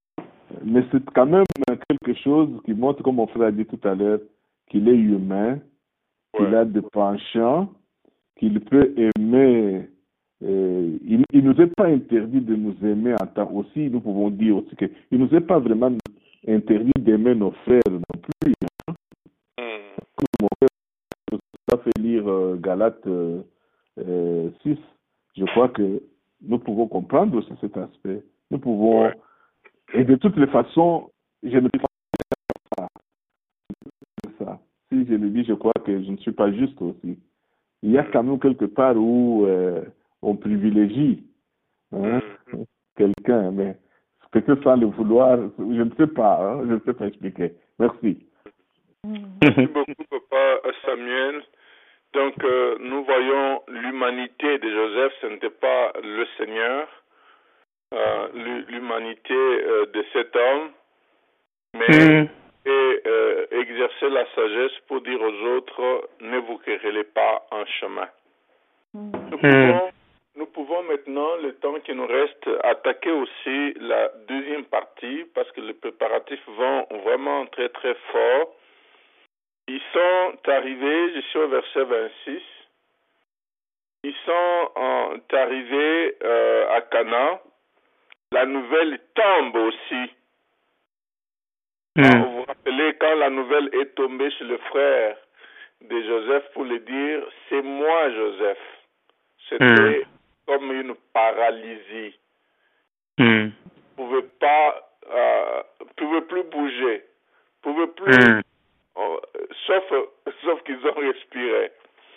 mais c'est quand même quelque chose qui montre, comme mon frère a dit tout à l'heure, qu'il est humain, qu'il Ouais. a des penchants, qu'il peut aimer. Euh, il ne nous est pas interdit de nous aimer en tant aussi, nous pouvons dire aussi qu'il ne nous est pas vraiment interdit d'aimer nos frères non plus. Hein. Mm. Mon frère nous a fait lire euh, Galates euh, euh, six. Je crois que nous pouvons comprendre aussi cet aspect. Nous pouvons, Ouais. et de toutes les façons, je ne peux pas ça. Si je le dis, je crois que je ne suis pas juste aussi. Il y a quand même quelque part où euh, on privilégie hein, Mm. quelqu'un, mais peut-être sans le vouloir, je ne sais pas, hein, je ne sais pas expliquer. Merci. Merci beaucoup, Papa Samuel. Donc, euh, nous voyons l'humanité de Joseph, ce n'était pas le Seigneur, euh, l'humanité euh, de cet homme, mais Mm. et, euh, exercer la sagesse pour dire aux autres, ne vous querellez pas en chemin. Mm. Nous pouvons, nous pouvons maintenant, le temps qui nous reste, attaquer aussi la deuxième partie, parce que les préparatifs vont vraiment très très fort. Ils sont arrivés, je suis au verset vingt-six, ils sont euh, arrivés euh, à Cana. La nouvelle tombe aussi. Mm. Ah, vous vous rappelez quand la nouvelle est tombée chez le frère de Joseph pour lui dire, c'est moi Joseph. C'était comme une paralysie. Mm. Vous ne pouvez pas, euh, pouvez plus bouger. Vous ne pouvez plus, Mm. euh, sauf, sauf qu'ils ont respiré.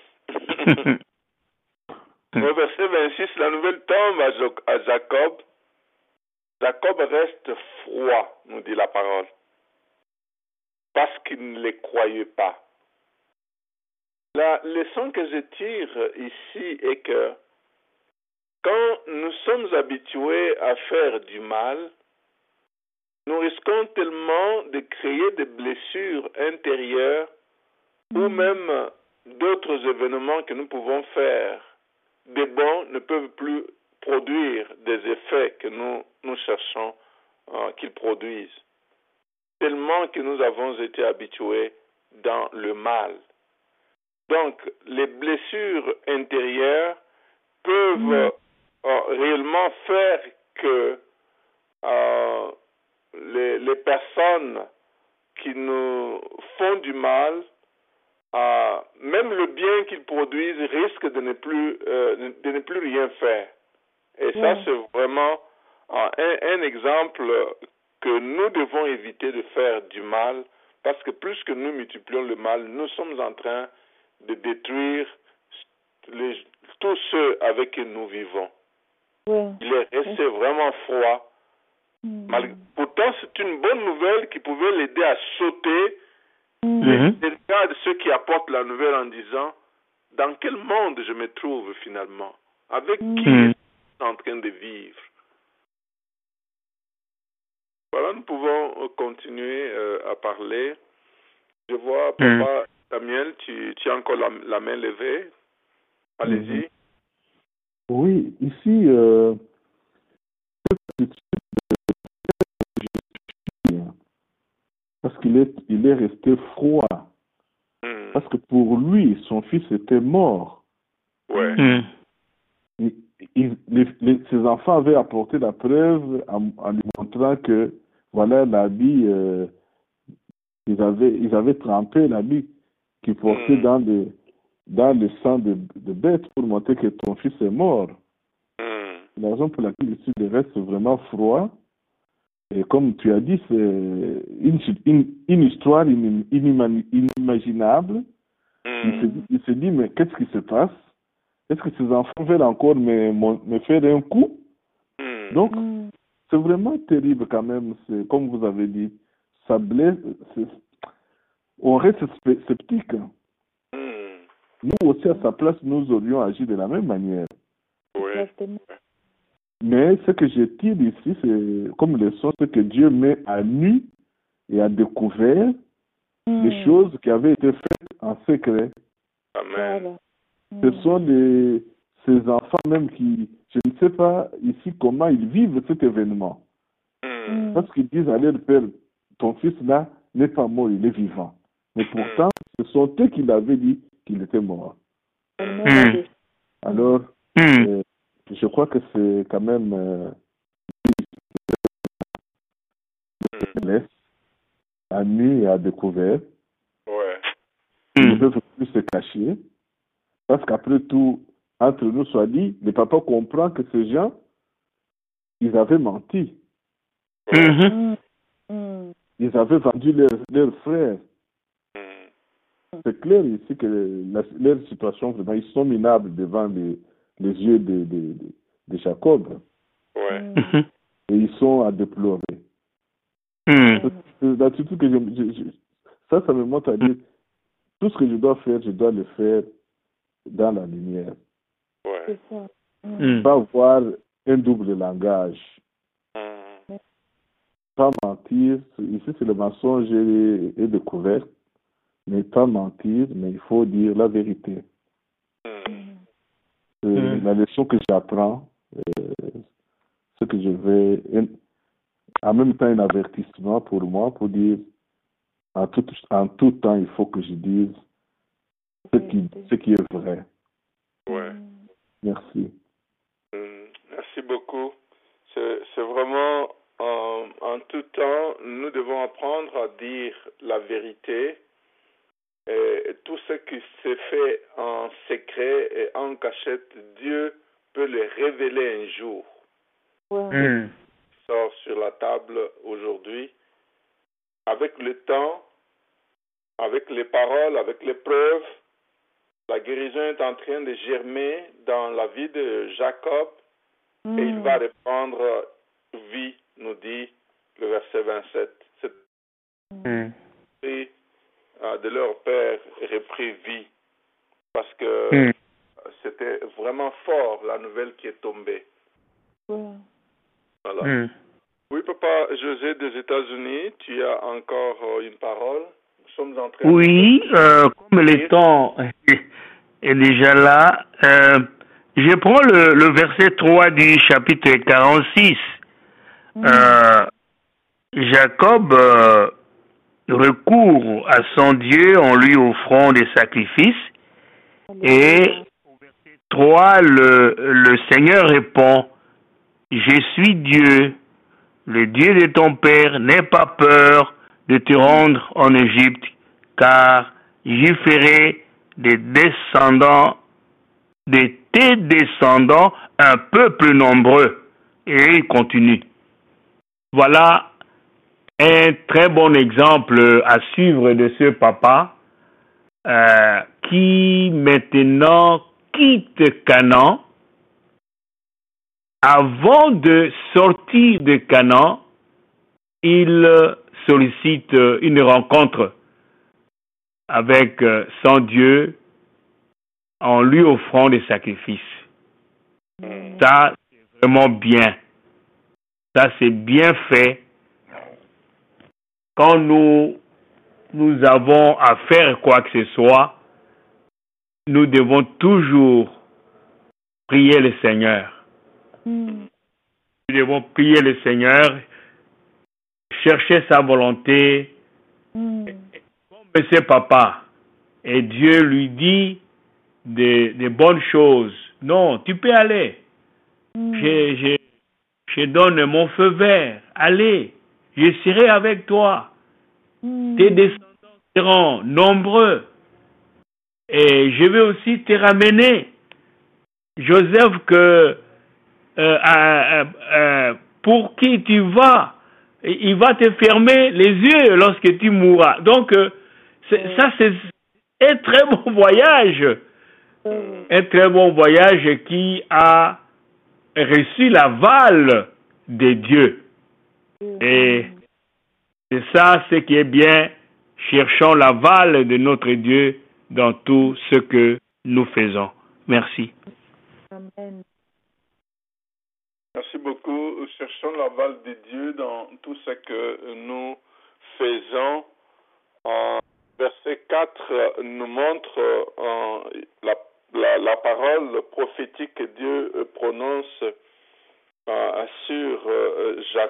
Au verset vingt-six, la nouvelle tombe à, jo à Jacob. Jacob reste froid, nous dit la parole, parce qu'il ne les croyait pas. La leçon que je tire ici est que quand nous sommes habitués à faire du mal, nous risquons tellement de créer des blessures intérieures ou même d'autres événements que nous pouvons faire. Des bons ne peuvent plus produire des effets que nous, nous cherchons euh, qu'ils produisent. Tellement que nous avons été habitués dans le mal. Donc, les blessures intérieures peuvent mmh. euh, réellement faire que euh, les, les personnes qui nous font du mal, euh, même le bien qu'ils produisent, risquent de ne plus, euh, de ne plus rien faire. Et mmh. ça, c'est vraiment euh, un, un exemple que nous devons éviter de faire du mal, parce que plus que nous multiplions le mal, nous sommes en train de détruire les, tous ceux avec qui nous vivons. Ouais. Il est resté ouais. vraiment froid. Mmh. Malgré, pourtant, c'est une bonne nouvelle qui pouvait l'aider à sauter. Mmh. Et regarde ceux qui apportent la nouvelle en disant, dans quel monde je me trouve finalement? Avec mmh. qui je suis en train de vivre? Voilà, nous pouvons continuer euh, à parler. Je vois, Papa mmh. Samuel, tu, tu as encore la, la main levée. Allez-y. Mmh. Oui, ici, euh, parce qu'il est, il est resté froid. Mmh. Parce que pour lui, son fils était mort. Ouais. Mmh. Il, il, les, les, ses enfants avaient apporté la preuve en, en lui montrant que, voilà, l'habit, euh, ils, avaient, ils avaient trempé l'habit qu'ils portaient mmh. dans, le, dans le sang de, de bête pour montrer que ton fils est mort. Mmh. La raison pour laquelle ici, il reste vraiment froid. Et comme tu as dit, c'est une, une, une histoire inimaginable. Mmh. Il, se, il se dit, mais qu'est-ce qui se passe? Est-ce que ces enfants veulent encore me, me faire un coup? Mmh. Donc, mmh. c'est vraiment terrible quand même. C'est, comme vous avez dit, ça blesse. On reste sceptique. Mmh. Nous aussi, à sa place, nous aurions agi de la même manière. Ouais. Mais ce que je tire ici, c'est comme leçon, c'est que Dieu met à nu et à découvert mmh. des choses qui avaient été faites en secret. Amen. Ce sont les, ces enfants même qui, je ne sais pas ici comment ils vivent cet événement. Mmh. Mm. Parce qu'ils disent à leur père, ton fils là n'est pas mort, il est vivant. Mais pourtant, ce sont eux qui l'avaient dit qu'il était mort. Mm. Alors, Mm. euh, je crois que c'est quand même euh, laisse à nu et à découvert. Ouais. Ils ne Mm. peuvent plus se cacher. Parce qu'après tout, entre nous soit dit, le papa comprend que ces gens, ils avaient menti. Ouais. Mhm. Mm. Ils avaient vendu leurs leur frères. Mm. C'est clair ici que la, leur situation, vraiment, ils sont minables devant les, les yeux de, de, de, de Jacob. Ouais. Mhm. Et ils sont à déplorer. Mm. C'est l'attitude que je, je, je- ça, ça me montre à dire, tout ce que je dois faire, je dois le faire dans la lumière. Ouais. C'est ça. Mm. Pas avoir un double langage. Mm. Pas mentir. Ici, c'est le mensonge et, et découvert. Mais pas mentir, mais il faut dire la vérité. Mm. Euh, Mm. La leçon que j'apprends, euh, ce que je vais, un- en même temps un avertissement pour moi, pour dire, en tout, en tout temps, il faut que je dise ce qui, ce qui est vrai. Ouais. Merci. Mm. Merci beaucoup. C'est c'est vraiment, en, en tout temps, nous devons apprendre à dire la vérité. Et tout ce qui se fait en secret et en cachette, Dieu peut le révéler un jour. Ouais. Mm. Sort sur la table aujourd'hui. Avec le temps, avec les paroles, avec les preuves, la guérison est en train de germer dans la vie de Jacob Mm. et il va reprendre vie, nous dit le verset vingt-sept. C'est Mm. l'esprit euh, de leur père repris vie parce que Mm. c'était vraiment fort la nouvelle qui est tombée. Ouais. Voilà. Mm. Oui, papa José des États-Unis, tu as encore euh, une parole. Nous sommes en train Oui, de... euh, comme le temps est déjà là, euh, je prends le, le verset trois du chapitre quarante-six. Mm. Euh, Jacob euh, recourt à son Dieu en lui offrant des sacrifices. Et trois, le, le Seigneur répond, je suis Dieu, le Dieu de ton père, n'aie pas peur de te rendre en Égypte, car j'y ferai des descendants, de tes descendants, un peuple nombreux. Et il continue. Voilà un très bon exemple à suivre de ce papa euh, qui maintenant quitte Canaan. Avant de sortir de Canaan, il sollicite une rencontre avec son Dieu en lui offrant des sacrifices. Ça, c'est vraiment bien. Ça, c'est bien fait. Quand nous, nous avons à faire quoi que ce soit, nous devons toujours prier le Seigneur. Mm. Nous devons prier le Seigneur, chercher sa volonté, Mm. comme c'est papa. Et Dieu lui dit des, des bonnes choses. Non, tu peux aller. Mm. Je, je, je donne mon feu vert. Allez, je serai avec toi. Mm. Tes descendants seront nombreux. Et je vais aussi te ramener. Joseph, que, euh, euh, euh, pour qui tu vas, il va te fermer les yeux lorsque tu mourras. Donc, euh, c'est, ça, c'est un très bon voyage. Mm. Un très bon voyage qui a reçu l'aval de Dieu. Et c'est ça ce qui est bien. Cherchons l'aval de notre Dieu dans tout ce que nous faisons. Merci. Amen. Merci beaucoup. Cherchons l'aval de Dieu dans tout ce que nous faisons. En verset quatre nous montre euh, la, la, la parole prophétique que Dieu prononce euh, sur euh, Jacob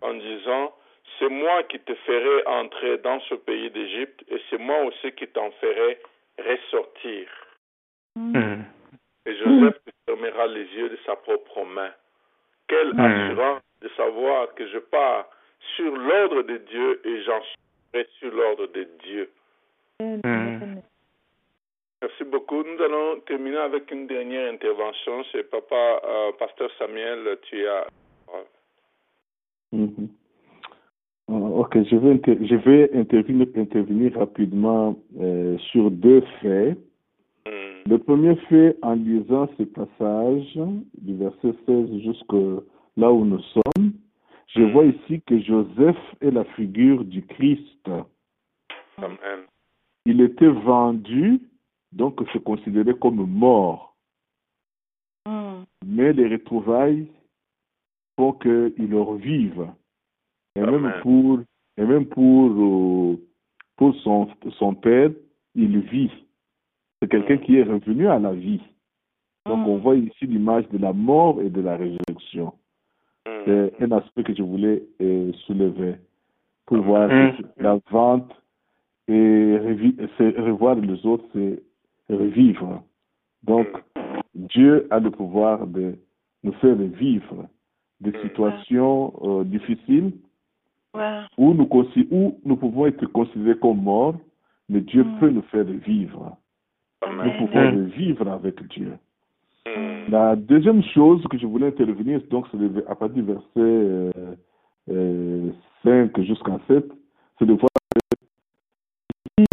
en disant, c'est moi qui te ferai entrer dans ce pays d'Égypte et c'est moi aussi qui t'en ferai ressortir. Mm. Et Joseph fermera les yeux de sa propre main. Quelle Mm. assurance de savoir que je pars sur l'ordre de Dieu et j'en serai sur l'ordre de Dieu. Mm. Merci beaucoup. Nous allons terminer avec une dernière intervention. C'est Papa, euh, Pasteur Samuel, tu as... Mm-hmm. Uh, ok, je vais, inter je vais intervenir, intervenir rapidement euh, sur deux faits. Mm. Le premier fait, en lisant ce passage, du verset seize jusqu'à là où nous sommes, je Mm. vois ici que Joseph est la figure du Christ. Amen. Il était vendu, donc c'est considéré comme mort. Mm. Mais les retrouvailles font qu'il revive. Et Amen. même pour, et même pour, euh, pour son, son père, il vit. C'est quelqu'un qui est revenu à la vie. Donc, on voit ici l'image de la mort et de la résurrection. C'est un aspect que je voulais euh, soulever pour voir que la vente et revoir les autres, c'est revivre. Donc, Dieu a le pouvoir de nous faire vivre des situations euh, difficiles Ouais. où nous, où nous pouvons être considérés comme morts, mais Dieu Mm. peut nous faire vivre. Amen. Nous pouvons Mm. vivre avec Dieu. Mm. La deuxième chose que je voulais intervenir, donc c'est à partir du verset euh, euh, cinq jusqu'à sept, c'est de voir que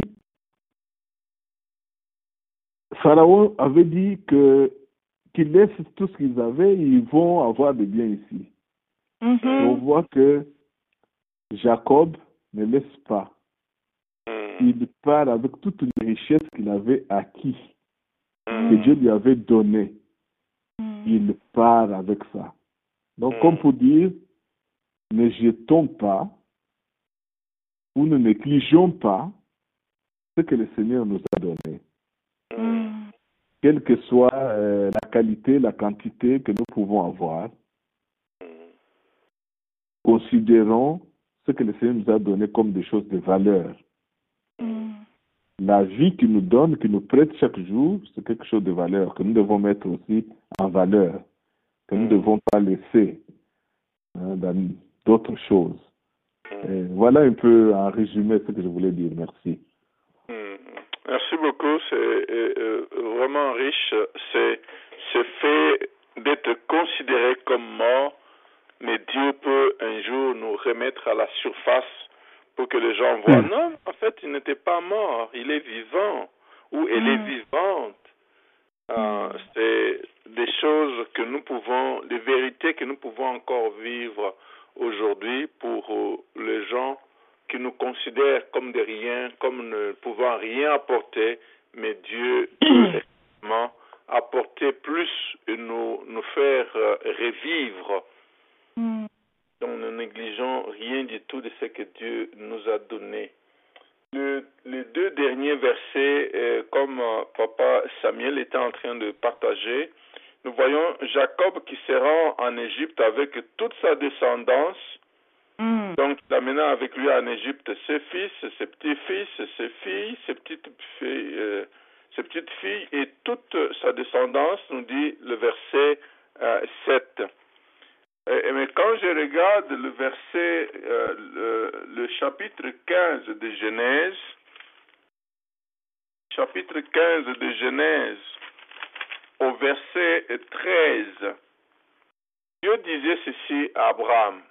Pharaon avait dit que qu'ils laissent tout ce qu'ils avaient, ils vont avoir des biens ici. Mm-hmm. Et on voit que Jacob ne laisse pas. Il part avec toutes les richesses qu'il avait acquis, que Dieu lui avait données. Il part avec ça. Donc, comme pour dire, ne jetons pas ou ne négligeons pas ce que le Seigneur nous a donné. Mm. Quelle que soit euh, la qualité, la quantité que nous pouvons avoir, considérons ce que le Seigneur nous a donné comme des choses de valeur. Mm. La vie qu'il nous donne, qu'il nous prête chaque jour, c'est quelque chose de valeur que nous devons mettre aussi en valeur, que nous ne devons pas laisser hein, dans d'autres choses. Et voilà un peu en résumé ce que je voulais dire. Merci. Merci beaucoup. C'est euh, vraiment riche. C'est ce fait d'être considéré comme mort, mais Dieu peut un jour nous remettre à la surface pour que les gens voient. Non, en fait, il n'était pas mort. Il est vivant ou elle est vivante. Euh, c'est des choses que nous pouvons, des vérités que nous pouvons encore vivre aujourd'hui pour euh, les gens qui nous considèrent comme des riens, comme ne pouvant rien apporter, mais Dieu peut effectivement apporter plus et nous, nous faire euh, revivre. Mm. Donc ne négligeons rien du tout de ce que Dieu nous a donné. Le, les deux derniers versets, euh, comme euh, Papa Samuel était en train de partager, nous voyons Jacob qui se rend en Égypte avec toute sa descendance. Mm. Donc, il amena avec lui en Égypte ses fils, ses petits-fils, ses filles, ses petites filles, euh, ses petites filles et toute sa descendance, nous dit le verset euh, sept. Et, mais quand je regarde le verset, euh, le, le chapitre quinze de Genèse, chapitre quinze de Genèse, au verset treize, Dieu disait ceci à Abraham.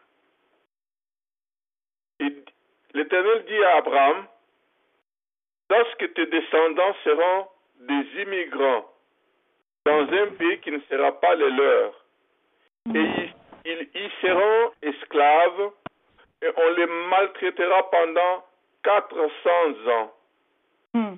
L'Éternel dit à Abraham, lorsque tes descendants seront des immigrants dans un pays qui ne sera pas le leur, et ils, ils y seront esclaves, et on les maltraitera pendant quatre cents ans. Mm.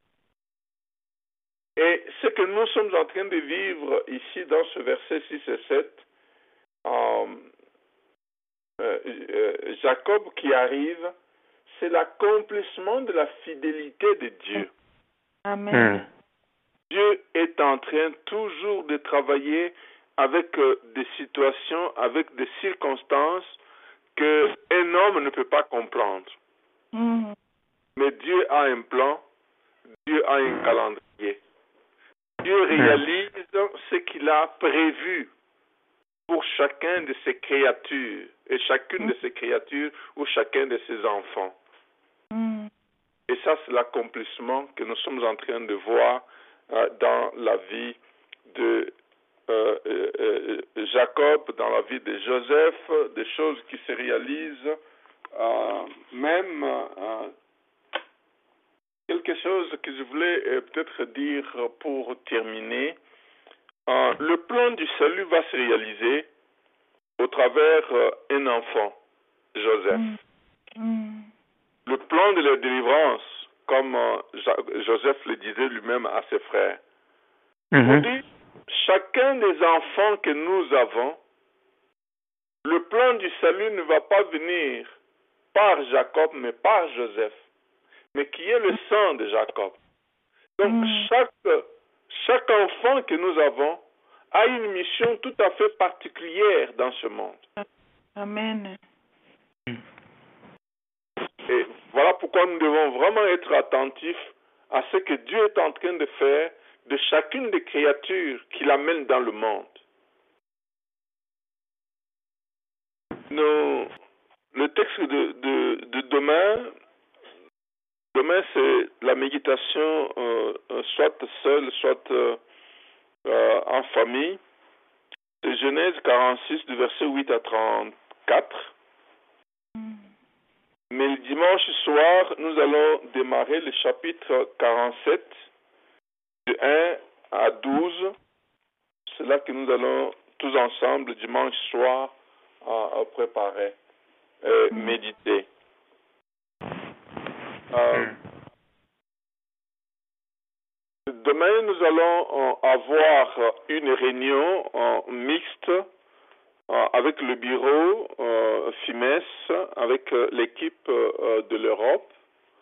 Et ce que nous sommes en train de vivre ici dans ce verset six et sept, euh, euh, euh, Jacob qui arrive, c'est l'accomplissement de la fidélité de Dieu. Amen. Mm. Dieu est en train toujours de travailler avec euh, des situations, avec des circonstances qu'un homme ne peut pas comprendre. Mm. Mais Dieu a un plan, Dieu a un calendrier. Dieu réalise ce qu'il a prévu pour chacun de ses créatures, et chacune de ses créatures ou chacun de ses enfants. Mm. Et ça, c'est l'accomplissement que nous sommes en train de voir euh, dans la vie de euh, euh, euh, Jacob, dans la vie de Joseph, des choses qui se réalisent, euh, même euh, quelque chose que je voulais euh, peut-être dire pour terminer. Euh, le plan du salut va se réaliser au travers euh, un enfant, Joseph. Mm. Mm. Le plan de la délivrance, comme euh, Joseph le disait lui-même à ses frères. Mhm. On dit, chacun des enfants que nous avons, le plan du salut ne va pas venir par Jacob, mais par Joseph, mais qui est le sang de Jacob. Donc, Mm. chaque, chaque enfant que nous avons a une mission tout à fait particulière dans ce monde. Amen. Et voilà pourquoi nous devons vraiment être attentifs à ce que Dieu est en train de faire de chacune des créatures qu'il amène dans le monde. Nous, le texte de, de, de demain, demain c'est la méditation euh, soit seule, soit euh, euh, en famille. C'est Genèse quarante-six, du verset huit à trente-quatre. Mm. Mais le dimanche soir, nous allons démarrer le chapitre quarante-sept, de un à douze. C'est là que nous allons tous ensemble, dimanche soir, à, à préparer et Mm. méditer. Euh, demain, nous allons euh, avoir une réunion euh, mixte euh, avec le bureau euh, FIMES, avec euh, l'équipe euh, de l'Europe.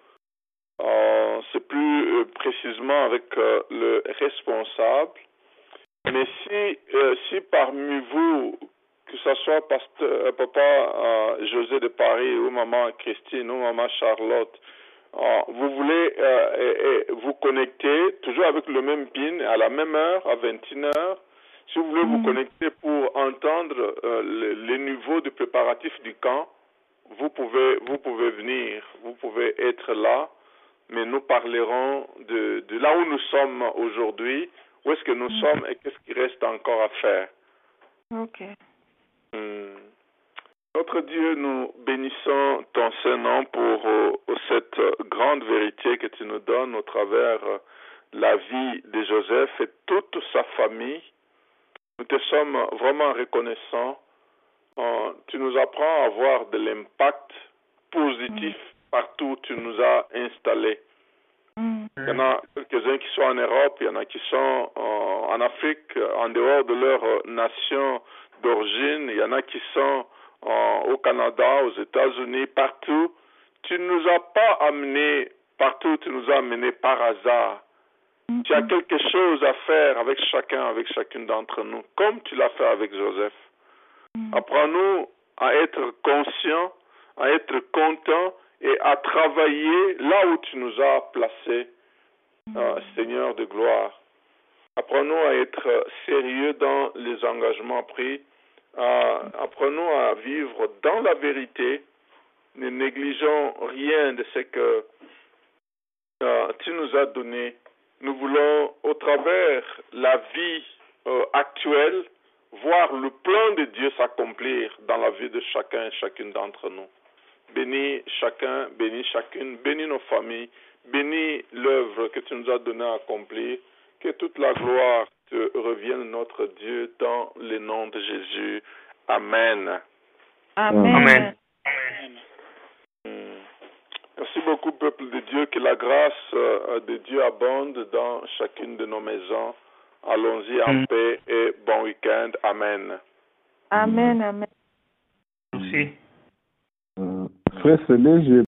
Euh, c'est plus euh, précisément avec euh, le responsable. Mais si, euh, si parmi vous, que ce soit pasteur, euh, papa euh, José de Paris ou maman Christine ou maman Charlotte, euh, vous voulez euh, et, et vous connecter toujours avec le même pin à la même heure, à vingt et une heures, si vous voulez Mm. vous connecter pour entendre euh, le, le niveau de préparatif du camp, vous pouvez, vous pouvez venir, vous pouvez être là, mais nous parlerons de, de là où nous sommes aujourd'hui, où est-ce que nous Mm. sommes et qu'est-ce qui reste encore à faire. Ok. Hmm. Notre Dieu, nous bénissons ton Saint-Nom pour euh, cette euh, grande vérité que tu nous donnes au travers euh, la vie de Joseph et toute sa famille. Nous te sommes vraiment reconnaissants. Euh, tu nous apprends à avoir de l'impact positif Mm. partout où tu nous as installés. Mm. Il y en a quelques-uns qui sont en Europe, il y en a qui sont euh, en Afrique, en dehors de leur euh, nation d'origine, il y en a qui sont euh, au Canada, aux États-Unis, partout. Tu ne nous as pas amenés partout, tu nous as amenés par hasard. Mm. Tu as quelque chose à faire avec chacun, avec chacune d'entre nous, comme tu l'as fait avec Joseph. Mm. Apprends-nous à être conscients, à être contents et à travailler là où tu nous as placés, euh, Seigneur de gloire. Apprends-nous à être sérieux dans les engagements pris. Euh, apprenons à vivre dans la vérité. Ne négligeons rien de ce que euh, tu nous as donné. Nous voulons, au travers la vie euh, actuelle, voir le plan de Dieu s'accomplir dans la vie de chacun et chacune d'entre nous. Bénis chacun, bénis chacune, bénis nos familles, bénis l'œuvre que tu nous as donnée à accomplir. Que toute la gloire te revienne, notre Dieu, dans le nom de Jésus. Amen. Amen. Amen. Merci beaucoup, peuple de Dieu. Que la grâce euh, de Dieu abonde dans chacune de nos maisons. Allons-y en Mm. paix et bon week-end. Amen. Amen. Amen. Merci. Euh, frère Célé, j'ai